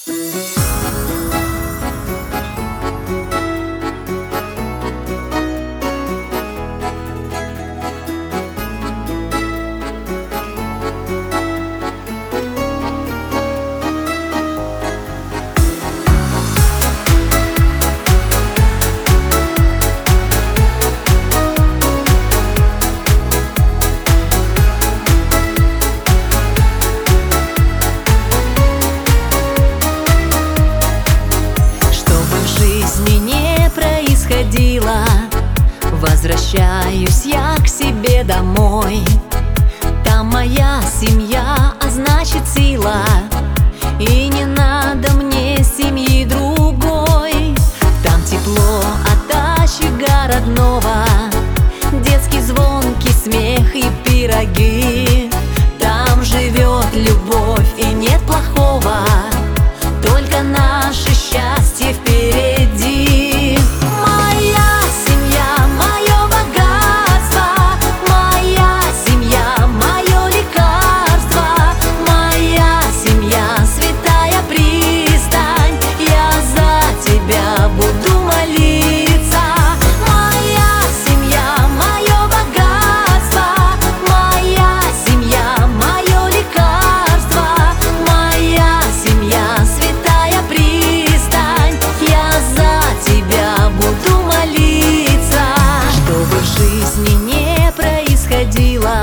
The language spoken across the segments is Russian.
Возвращаюсь я к себе домой. Там моя семья, а значит сила. И не надо мне семьи другой. Там тепло от очага родного, детский звонкий смех и пироги. Там живет любовь и нет плохого, только наше счастье впереди. Моя семья, мое богатство, моя семья, мое лекарство, моя семья, святая пристань. Я за тебя буду молиться. Моя семья, мое богатство, моя семья, мое лекарство, моя семья, святая пристань. Я за тебя буду молиться. Что бы в жизни не происходило,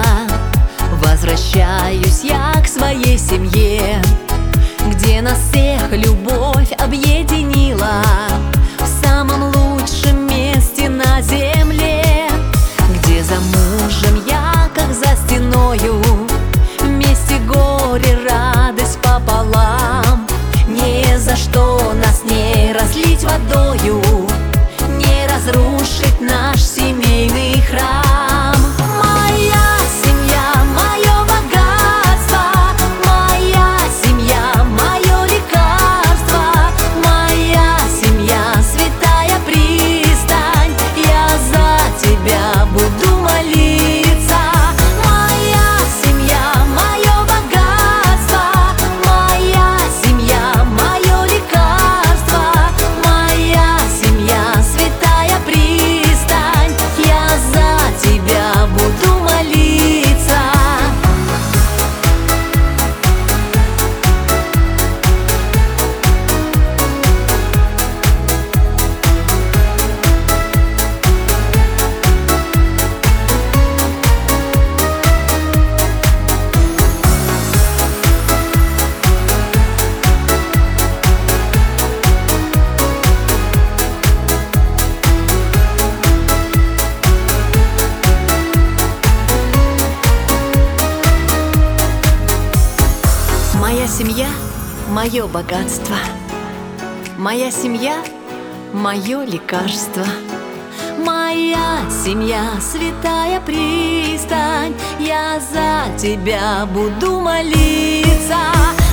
возвращаюсь я к своей семье, где нас всех любовь объединила. В самом лучшем месте на земле, где за мужем я, как за стеною, вместе горе, радость пополам. Не за что нас не разлить водою, не разрушить наш семейный храм. Моя семья, мое богатство, моя семья, мое лекарство, моя семья, святая пристань. Я за тебя буду молиться. Моя семья, мое богатство, моя семья, мое лекарство, моя семья, святая пристань. Я за тебя буду молиться. Моя семья, мое богатство, моя семья, мое лекарство, моя семья, святая пристань. Я за тебя буду молиться.